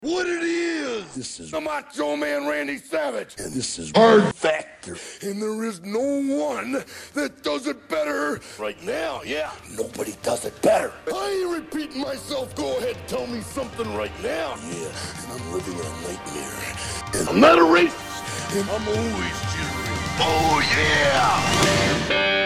What it is. This is the Macho Man Randy Savage. And this is Hard Factor. And there is no one that does it better. Right now, yeah. Nobody does it better. I ain't repeating myself. Go ahead, tell me something right now. Yeah, and I'm living in a nightmare. And I'm not a racist. And I'm always cheering. Oh, yeah.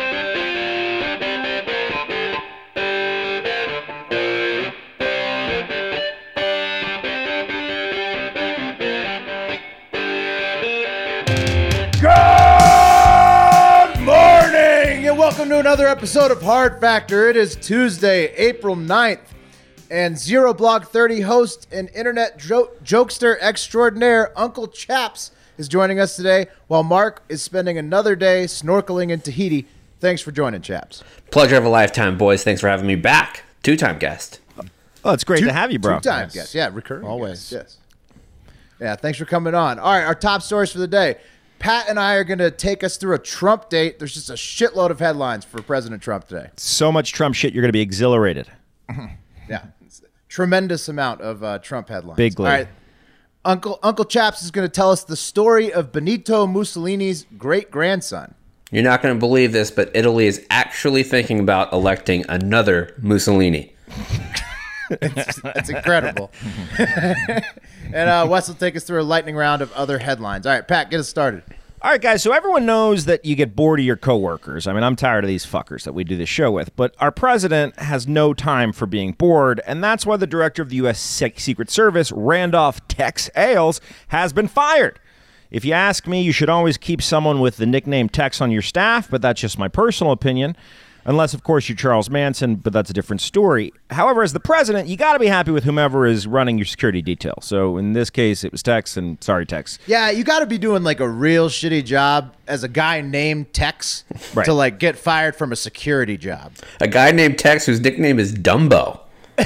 Welcome to another episode of Hard Factor. It is Tuesday, April 9th, and Zero Blog 30 host and internet jokester extraordinaire Uncle Chaps is joining us today, while Mark is spending another day snorkeling in Tahiti. Thanks for joining, Chaps. Pleasure of a lifetime, boys. Thanks for having me back. Two-time guest. Oh, it's great to have you, bro. Two-time guest. Yeah, recurring. Always. Guest. Yes. Yeah, thanks for coming on. All right, our top stories for the day. Pat and I are going to take us through a Trump date. There's just a shitload of headlines for President Trump today. So much Trump shit, you're going to be exhilarated. Yeah. Tremendous amount of Trump headlines. Big All right. Uncle Chaps is going to tell us the story of Benito Mussolini's great-grandson. You're not going to believe this, but Italy is actually thinking about electing another Mussolini. That's incredible. And Wes will take us through a lightning round of other headlines. All right, Pat, get us started. All right, guys, so everyone knows that you get bored of your coworkers. I mean, I'm tired of these fuckers that we do this show with, but our president has no time for being bored, and that's why the director of the U.S. Secret Service, Randolph Tex Ailes, has been fired. If you ask me, you should always keep someone with the nickname Tex on your staff, but that's just my personal opinion. Unless, of course, you're Charles Manson, but that's a different story. However, as the president, you got to be happy with whomever is running your security detail. So in this case, it was Tex, and sorry, Tex. Yeah, you got to be doing like a real shitty job as a guy named Tex Right. to like get fired from a security job. A guy named Tex whose nickname is Dumbo.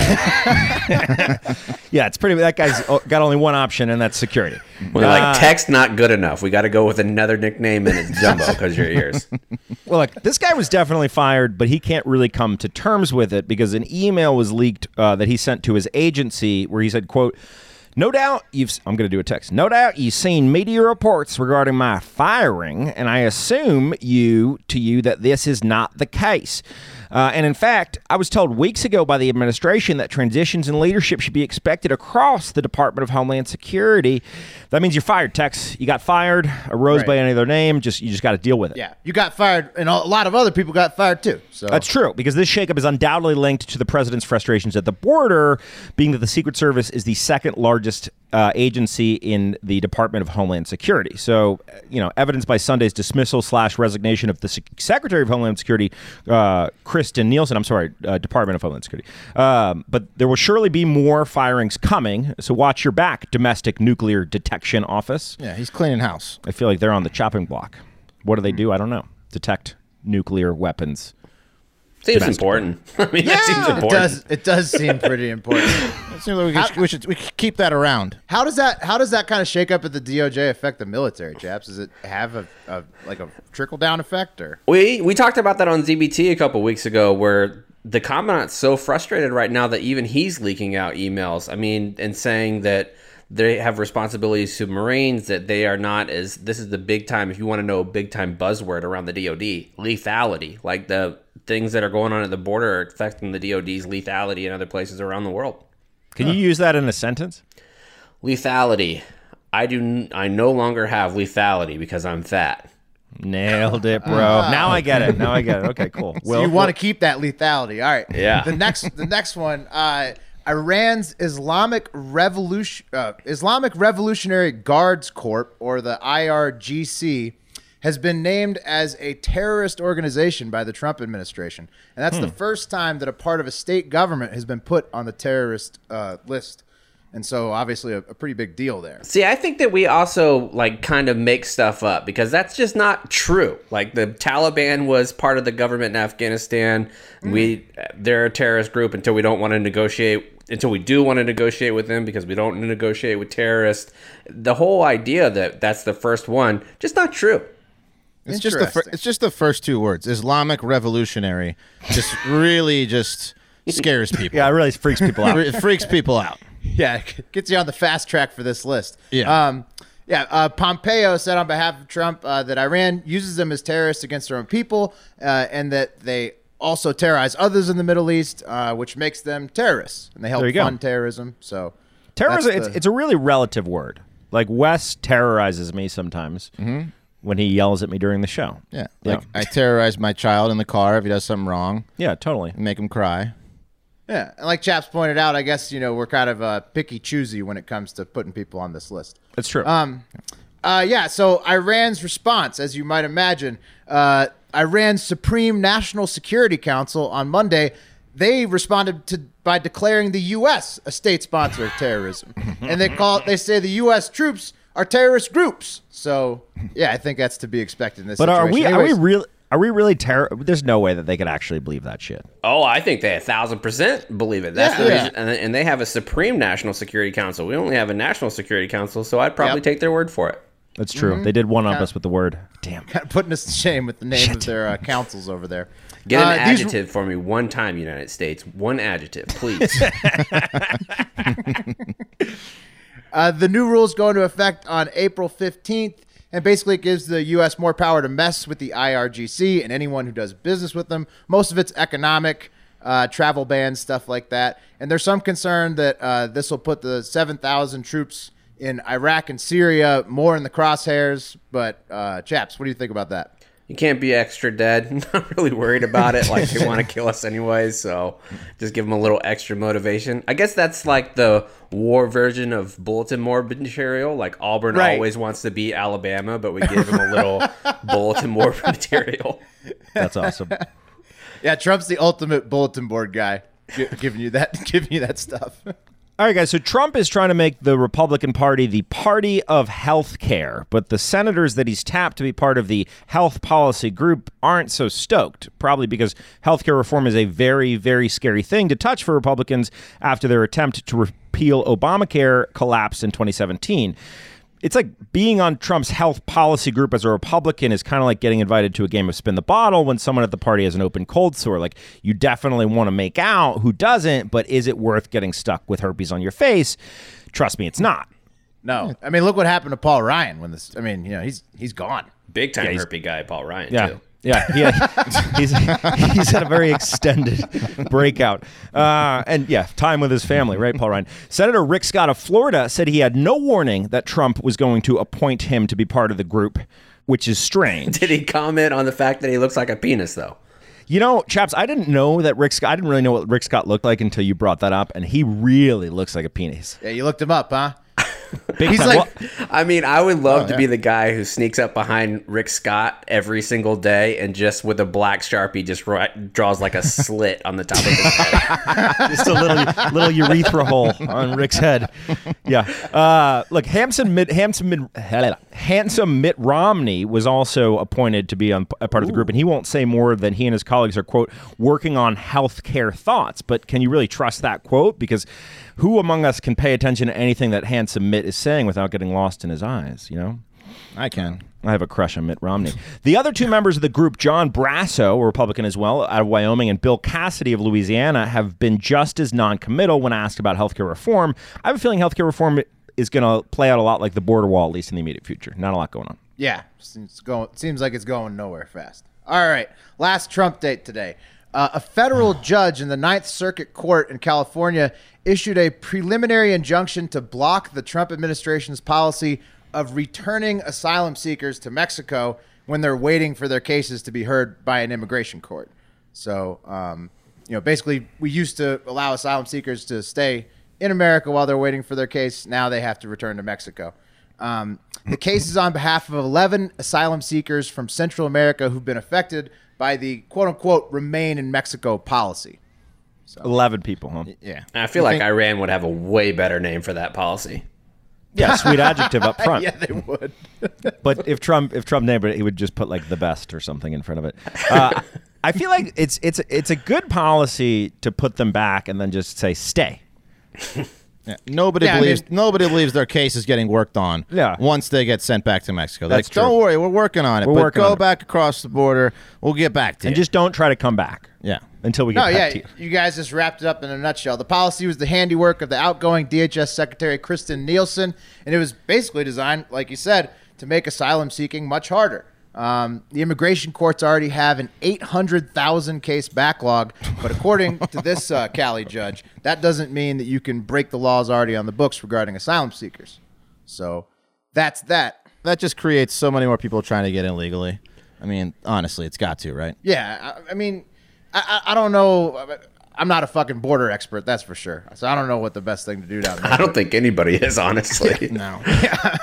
Yeah, it's pretty. That guy's got only one option, and that's security. We're like, Tex not good enough. We got to go with another nickname, and it's Dumbo because your ears. Well, look, this guy was definitely fired, but he can't really come to terms with it because an email was leaked that he sent to his agency where he said, quote, I'm going to do a text. No doubt you've seen media reports regarding my firing, and I assume that this is not the case. And in fact, I was told weeks ago by the administration that transitions in leadership should be expected across the Department of Homeland Security. That means you're fired, Tex. You got fired, arose by any other name. You just got to deal with it. Yeah, you got fired, and a lot of other people got fired too. So That's true, because this shakeup is undoubtedly linked to the president's frustrations at the border, being that the Secret Service is the second largest agency in the Department of Homeland Security. So, evidenced by Sunday's dismissal/resignation of the Secretary of Homeland Security, Kristen Nielsen. Department of Homeland Security. But there will surely be more firings coming, so watch your back, Domestic Nuclear Detection Office. Yeah, he's cleaning house. I feel like they're on the chopping block. What do they do? I don't know. Detect nuclear weapons. Seems important. I mean, that seems important. It does seem pretty important. It seems like we should keep that around. How does that kind of shake up at the DOJ affect the military, Chaps? Does it have a trickle down effect or? We talked about that on ZBT a couple weeks ago, where the commandant's so frustrated right now that even he's leaking out emails. I mean, and saying that they have responsibilities to Marines, that they are not as, this is the big time, if you want to know a big time buzzword around the DOD, lethality. Like the things that are going on at the border are affecting the DOD's lethality in other places around the world. Can you use that in a sentence? Lethality. I no longer have lethality because I'm fat. Nailed it, bro. Now I get it. Okay, cool. So you want to keep that lethality. All right. Yeah. The next one, Iran's Islamic Revolutionary Guards Corps, or the IRGC, has been named as a terrorist organization by the Trump administration. And that's the first time that a part of a state government has been put on the terrorist list. And so obviously a pretty big deal there. See, I think that we also kind of make stuff up because that's just not true. Like the Taliban was part of the government in Afghanistan. They're a terrorist group until we do want to negotiate with them because we don't negotiate with terrorists. The whole idea that that's the first one, just not true. It's just the first two words. Islamic Revolutionary just really just scares people. Yeah, it really freaks people out. It freaks people out. Yeah, it gets you on the fast track for this list. Yeah. Pompeo said on behalf of Trump that Iran uses them as terrorists against their own people and that they also terrorize others in the Middle East, which makes them terrorists. And they help fund terrorism. So terrorism, it's a really relative word. Like Wes terrorizes me sometimes when he yells at me during the show. Yeah. Like I terrorize my child in the car if he does something wrong. Yeah, totally. Make him cry. Yeah, and like Chaps pointed out, I guess, we're kind of picky choosy when it comes to putting people on this list. That's true. So Iran's response, as you might imagine, Iran's Supreme National Security Council on Monday, they responded by declaring the U.S. a state sponsor of terrorism. And they say the U.S. troops are terrorist groups. So, yeah, I think that's to be expected in this situation. Are we really There's no way that they could actually believe that shit. Oh, I think they 1,000% believe it. That's the reason. And they have a Supreme National Security Council. We only have a National Security Council, so I'd probably take their word for it. That's true. They did one-up us with the word. Damn. Kind of putting us to shame with the name of their councils over there. Get an adjective for me one time, United States. One adjective, please. The new rules go into effect on April 15th. And basically it gives the U.S. more power to mess with the IRGC and anyone who does business with them. Most of it's economic, travel bans, stuff like that. And there's some concern that this will put the 7,000 troops in Iraq and Syria more in the crosshairs. But, Chaps, what do you think about that? You can't be extra dead. I'm not really worried about it. Like, they want to kill us anyway, so just give them a little extra motivation. I guess that's like the war version of bulletin board material. Like, Auburn always wants to beat Alabama, but we give them a little bulletin board material. That's awesome. Yeah, Trump's the ultimate bulletin board guy, giving you that stuff. All right, guys, so Trump is trying to make the Republican Party the party of health care, but the senators that he's tapped to be part of the health policy group aren't so stoked, probably because health care reform is a very, very scary thing to touch for Republicans after their attempt to repeal Obamacare collapsed in 2017. It's like being on Trump's health policy group as a Republican is kind of like getting invited to a game of spin the bottle when someone at the party has an open cold sore. Like, you definitely want to make out who doesn't, but is it worth getting stuck with herpes on your face? Trust me, it's not. No. I mean, look what happened to Paul Ryan when he's gone. Big time herpes guy, Paul Ryan, too. Yeah, he's had a very extended breakout. And time with his family, right, Paul Ryan? Senator Rick Scott of Florida said he had no warning that Trump was going to appoint him to be part of the group, which is strange. Did he comment on the fact that he looks like a penis, though? You know, Chaps, I didn't really know what Rick Scott looked like until you brought that up, and he really looks like a penis. Yeah, you looked him up, huh? He's like, I mean, I would love to be the guy who sneaks up behind Rick Scott every single day and just with a black Sharpie just draws like a slit on the top of his head. Just a little urethra hole on Rick's head. Yeah. Look, handsome Mitt Romney was also appointed to be a part of the group, and he won't say more than he and his colleagues are, quote, working on healthcare thoughts. But can you really trust that quote? Because who among us can pay attention to anything that handsome Mitt is saying without getting lost in his eyes, you know? I can. I have a crush on Mitt Romney. The other two members of the group, John Brasso, a Republican as well, out of Wyoming, and Bill Cassidy of Louisiana, have been just as non-committal when asked about healthcare reform. I have a feeling healthcare reform is going to play out a lot like the border wall, at least in the immediate future. Not a lot going on. Yeah, seems like it's going nowhere fast. All right, last Trump date today. A federal judge in the Ninth Circuit Court in California issued a preliminary injunction to block the Trump administration's policy of returning asylum seekers to Mexico when they're waiting for their cases to be heard by an immigration court. So, basically, we used to allow asylum seekers to stay in America while they're waiting for their case. Now they have to return to Mexico. The case is on behalf of 11 asylum seekers from Central America who've been affected by the quote-unquote remain in Mexico policy. So, 11 people, huh? Yeah. I feel like Iran would have a way better name for that policy. Yeah, sweet adjective up front. Yeah, they would. But if Trump named it, he would just put like the best or something in front of it. I feel like it's a good policy to put them back and then just say stay. Yeah. Nobody believes their case is getting worked on. Yeah. Once they get sent back to Mexico, that's true. Don't worry, we're working on it. Go back across the border. We'll get back to you. And just don't try to come back. Yeah. until we get back to you. You guys just wrapped it up in a nutshell. The policy was the handiwork of the outgoing DHS Secretary Kristen Nielsen, and it was basically designed, like you said, to make asylum seeking much harder. The immigration courts already have an 800,000 case backlog, but according to this Cali judge, that doesn't mean that you can break the laws already on the books regarding asylum seekers. So that's that. That just creates so many more people trying to get in legally. I mean, honestly, it's got to, right? Yeah, I mean, I don't know. I'm not a fucking border expert, that's for sure. So I don't know what the best thing to do down there. I don't think anybody is, honestly. No. Yeah,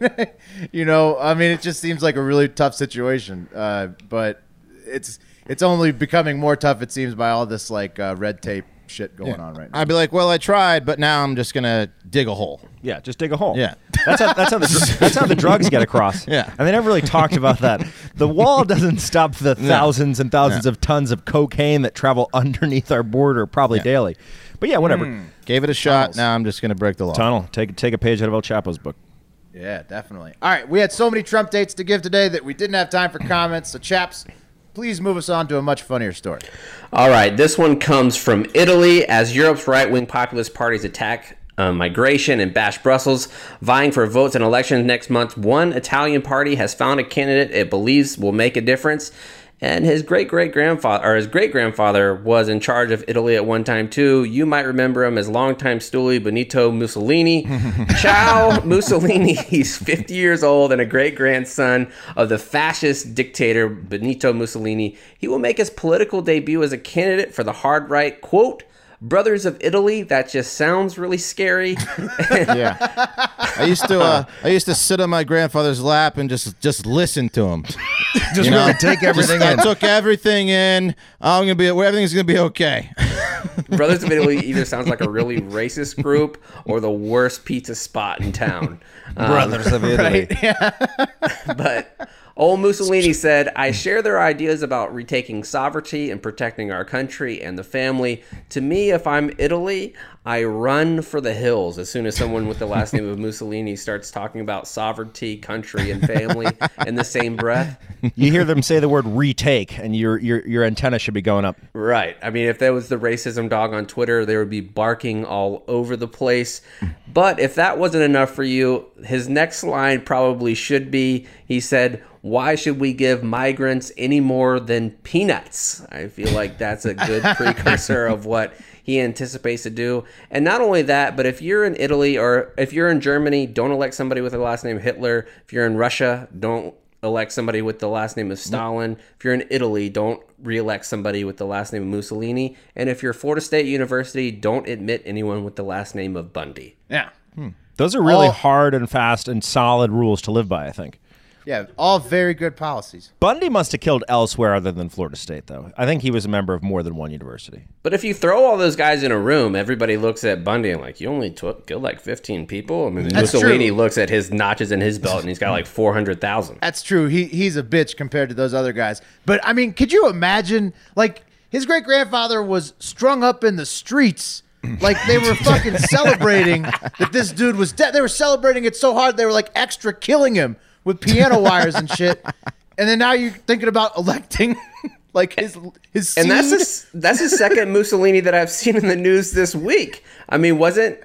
I mean, it just seems like a really tough situation. But it's only becoming more tough, it seems, by all this like red tape shit going on right now. I'd be like, well, I tried, but now I'm just gonna dig a hole. Yeah, just dig a hole. Yeah. That's how the drugs get across. Yeah. And they never really talked about that. The wall doesn't stop the thousands and thousands of tons of cocaine that travel underneath our border probably daily. But yeah, whatever. Gave it a shot. Tunnels. Now I'm just gonna break the law. Tunnel. Take a page out of El Chapo's book. Yeah, definitely. All right, we had so many Trump dates to give today that we didn't have time for comments. So, chaps, please move us on to a much funnier story. All right, this one comes from Italy as Europe's right-wing populist parties attack migration and bash Brussels, vying for votes in elections next month. One Italian party has found a candidate it believes will make a difference, and his great-grandfather was in charge of Italy at one time too. You might remember him as longtime stoolie Benito Mussolini. Ciao Mussolini. He's 50 years old and a great-grandson of the fascist dictator Benito Mussolini. He will make his political debut as a candidate for the hard right, quote, Brothers of Italy. That just sounds really scary. Yeah. I used to sit on my grandfather's lap and just listen to him. Just really take everything in. I took everything in. Everything's gonna be okay. Brothers of Italy either sounds like a really racist group or the worst pizza spot in town. Brothers of Italy. Right? Yeah. But old Mussolini said, I share their ideas about retaking sovereignty and protecting our country and the family. To me, if I'm Italy, I run for the hills as soon as someone with the last name of Mussolini starts talking about sovereignty, country, and family in the same breath. You hear them say the word retake, and your antenna should be going up. Right. I mean, if that was the racism dog on Twitter, they would be barking all over the place. But if that wasn't enough for you, his next line probably should be, he said, why should we give migrants any more than peanuts? I feel like that's a good precursor of what he anticipates to do. And not only that, but if you're in Italy or if you're in Germany, don't elect somebody with the last name Hitler. If you're in Russia, don't elect somebody with the last name of Stalin. If you're in Italy, don't re-elect somebody with the last name of Mussolini. And if you're Florida State University, don't admit anyone with the last name of Bundy. Yeah. Those are really hard and fast and solid rules to live by, I think. Yeah, all very good policies. Bundy must have killed elsewhere other than Florida State, though. I think he was a member of more than one university. But if you throw all those guys in a room, everybody looks at Bundy and like, you only killed like 15 people? I mean, That's Mussolini true. looks at his notches in his belt and he's got like 400,000. That's true. He's a bitch compared to those other guys. But, I mean, could you imagine, like, his great-grandfather was strung up in the streets. Like, they were fucking celebrating that this dude was dead. They were celebrating it so hard, they were, like, extra killing him with piano wires and shit. And then now you're thinking about electing, like, his And seed. that's his second Mussolini that I've seen in the news this week. I mean, wasn't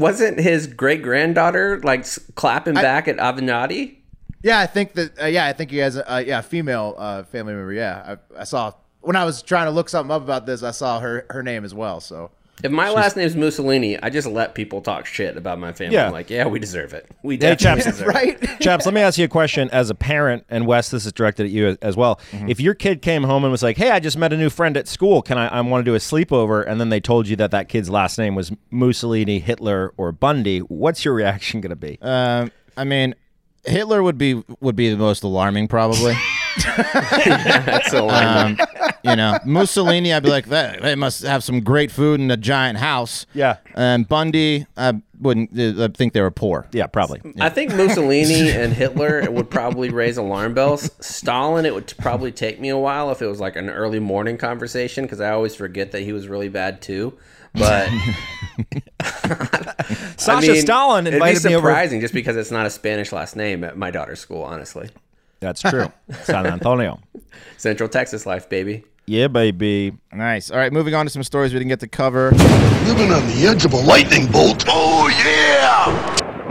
his great-granddaughter, like, clapping back at Avenatti? Yeah, I think that. I think he has a female family member. Yeah, I saw when I was trying to look something up about this. I saw her name as well. So If my last name's Mussolini, I just let people talk shit about my family. Yeah. I'm like, yeah, we deserve it. We Hey, definitely chaps, deserve it. right. Chaps, let me ask you a question as a parent, and Wes, this is directed at you as well. If your kid came home and was like, hey, I just met a new friend at school, I want to do a sleepover, and then they told you that kid's last name was Mussolini, Hitler, or Bundy, what's your reaction going to be? I mean, Hitler would be the most alarming, probably. That's so lame. Mussolini, I'd be like, they must have some great food in a giant house. Yeah. And Bundy, I think they were poor. Yeah, probably. I think Mussolini and Hitler would probably raise alarm bells. Stalin, it would probably take me a while if it was like an early morning conversation because I always forget that he was really bad too. But Sasha Stalin invited it'd be me over. surprising just because it's not a Spanish last name at my daughter's school, honestly. That's true. San Antonio. Central Texas life, baby. Yeah, baby. Nice. All right, moving on to some stories we didn't get to cover. Living on the edge of a lightning bolt. Oh, yeah!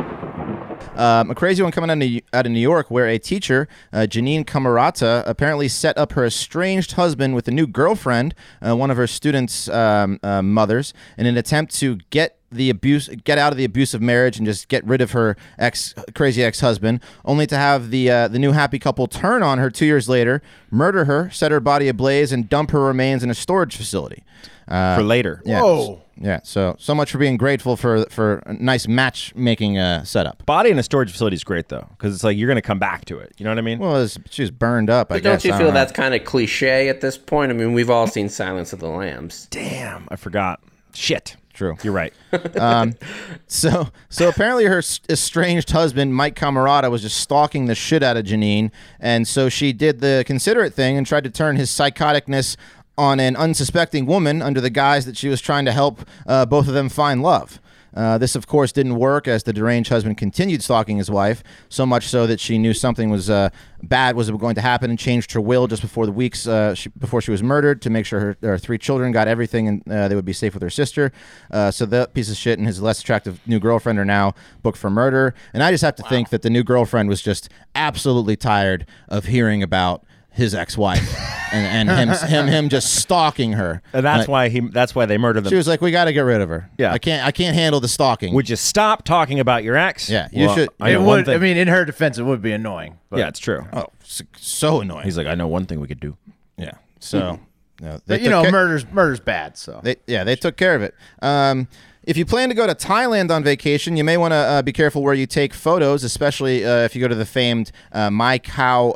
A crazy one coming out of New York, where a teacher, Janine Camarata, apparently set up her estranged husband with a new girlfriend, one of her students' mothers, in an attempt to get out of the abusive marriage and just get rid of her crazy ex-husband, only to have the new happy couple turn on her 2 years later, murder her, set her body ablaze, and dump her remains in a storage facility. For later. Yeah. Whoa. Yeah, so much for being grateful for a nice matchmaking setup. Body in a storage facility is great, though, because it's like you're going to come back to it. You know what I mean? Well, she was burned up, I guess. Don't you I feel don't know. that's kind of cliche at this point? I mean, we've all seen Silence of the Lambs. Damn, I forgot. Shit. True. You're right. So apparently her estranged husband, Mike Camarata, was just stalking the shit out of Janine, and so she did the considerate thing and tried to turn his psychoticness on an unsuspecting woman under the guise that she was trying to help both of them find love. This, of course, didn't work as the deranged husband continued stalking his wife, so much so that she knew something was bad was going to happen and changed her will just before the weeks before she was murdered to make sure her 3 children got everything and they would be safe with her sister. So that piece of shit and his less attractive new girlfriend are now booked for murder. And I just have to think that the new girlfriend was just absolutely tired of hearing about his ex-wife and him just stalking her. And that's why they murdered them. She was like, "We got to get rid of her. Yeah. I can't handle the stalking." Would you stop talking about your ex? Yeah, you should. I It know one would. thing. I mean, in her defense, it would be annoying. But, Yeah, it's true. Oh, so annoying. He's like, I know one thing we could do. Yeah. So, no, but you know, murder's bad. So they took care of it. If you plan to go to Thailand on vacation, you may want to be careful where you take photos, especially if you go to the famed Mai Khao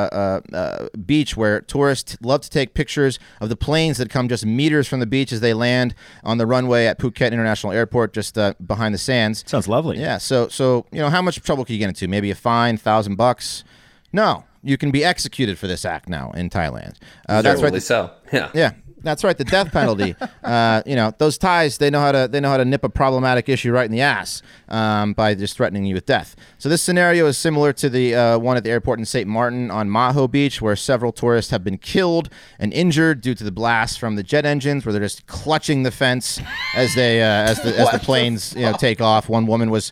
beach, where tourists love to take pictures of the planes that come just meters from the beach as they land on the runway at Phuket International Airport, just behind the sands. Sounds lovely. Yeah. So you know, how much trouble can you get into? Maybe a fine, $1,000? No. You can be executed for this act now in Thailand. That's right. So, yeah. Yeah, that's right. The death penalty. You know, those Thais, they know how to nip a problematic issue right in the ass by just threatening you with death. So this scenario is similar to the one at the airport in St. Martin on Maho Beach, where several tourists have been killed and injured due to the blast from the jet engines, where they're just clutching the fence as the planes take off. One woman was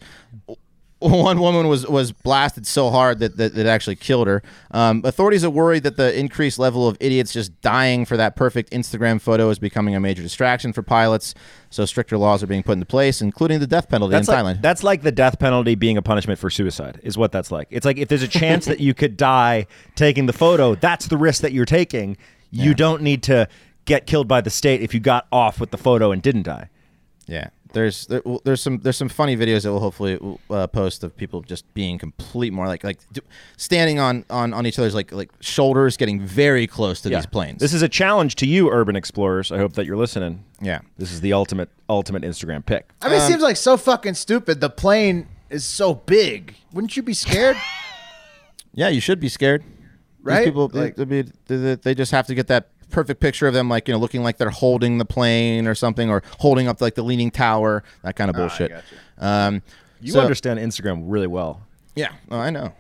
blasted so hard that it actually killed her. Authorities are worried that the increased level of idiots just dying for that perfect Instagram photo is becoming a major distraction for pilots. So stricter laws are being put into place, including the death penalty in Thailand. That's like the death penalty being a punishment for suicide, is what that's like. It's like if there's a chance that you could die taking the photo, that's the risk that you're taking. You don't need to get killed by the state if you got off with the photo and didn't die. Yeah. There's some funny videos that we'll hopefully post of people just being complete more like standing on each other's like shoulders, getting very close to these planes. This is a challenge to you, urban explorers. I hope that you're listening. Yeah. This is the ultimate Instagram pick. I mean, it seems like so fucking stupid. The plane is so big. Wouldn't you be scared? Yeah, you should be scared. Right? These people, they just have to get that perfect picture of them, like, looking like they're holding the plane or something, or holding up like the leaning tower, that kind of bullshit. You understand Instagram really well. Yeah, I know.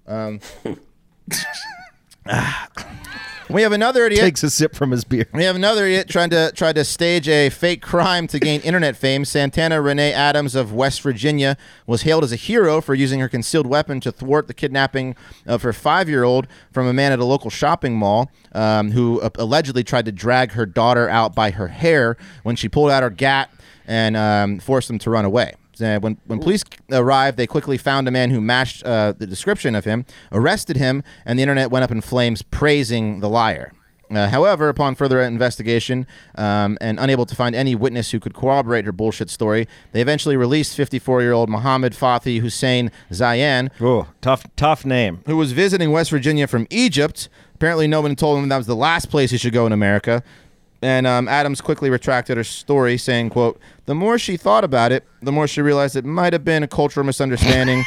We have another idiot. Takes a sip from his beer. We have another idiot trying to stage a fake crime to gain internet fame. Santana Renee Adams of West Virginia was hailed as a hero for using her concealed weapon to thwart the kidnapping of her 5-year-old from a man at a local shopping mall who allegedly tried to drag her daughter out by her hair when she pulled out her gat and forced them to run away. When police arrived, they quickly found a man who matched the description of him, arrested him, and the internet went up in flames praising the liar. However, upon further investigation and unable to find any witness who could corroborate her bullshit story, they eventually released 54-year-old Mohammed Fathi Hussein Zayan, Oh, tough name. who was visiting West Virginia from Egypt. Apparently, no one told him that was the last place he should go in America. And Adams quickly retracted her story, saying, quote, "The more she thought about it, the more she realized it might have been a cultural misunderstanding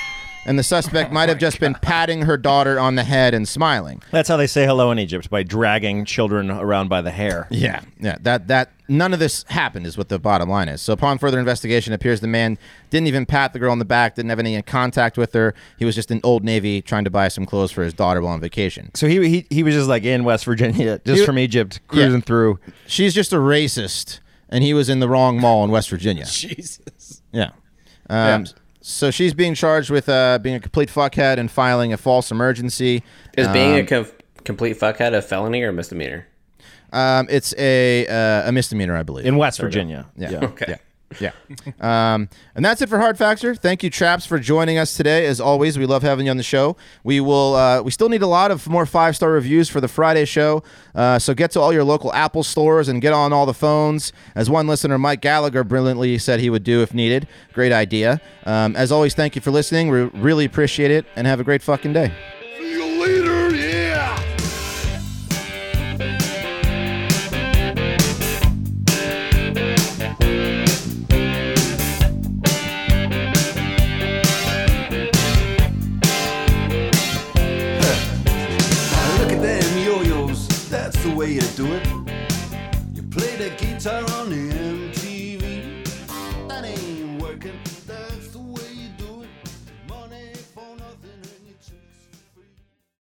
and the suspect might have just been patting her daughter on the head and smiling. That's how they say hello in Egypt, by dragging children around by the hair. Yeah. That none of this happened is what the bottom line is. So upon further investigation, it appears the man didn't even pat the girl on the back, didn't have any contact with her. He was just in Old Navy trying to buy some clothes for his daughter while on vacation. So he was just like in West Virginia, just from Egypt, cruising through. She's just a racist, and he was in the wrong mall in West Virginia. Jesus. Yeah. So she's being charged with being a complete fuckhead and filing a false emergency. Is being a complete fuckhead a felony or a misdemeanor? It's a misdemeanor, I believe. In West Virginia. Yeah. Okay. Yeah. And that's it for Hard Factor. Thank you, Traps, for joining us today. As always, we love having you on the show. We still need a lot of more 5-star reviews for the Friday show. So get to all your local Apple stores and get on all the phones. As one listener, Mike Gallagher, brilliantly said he would do if needed. Great idea. As always, thank you for listening. We really appreciate it, and have a great fucking day. See you later, yeah! Look at them yo-yos, that's the way you do it.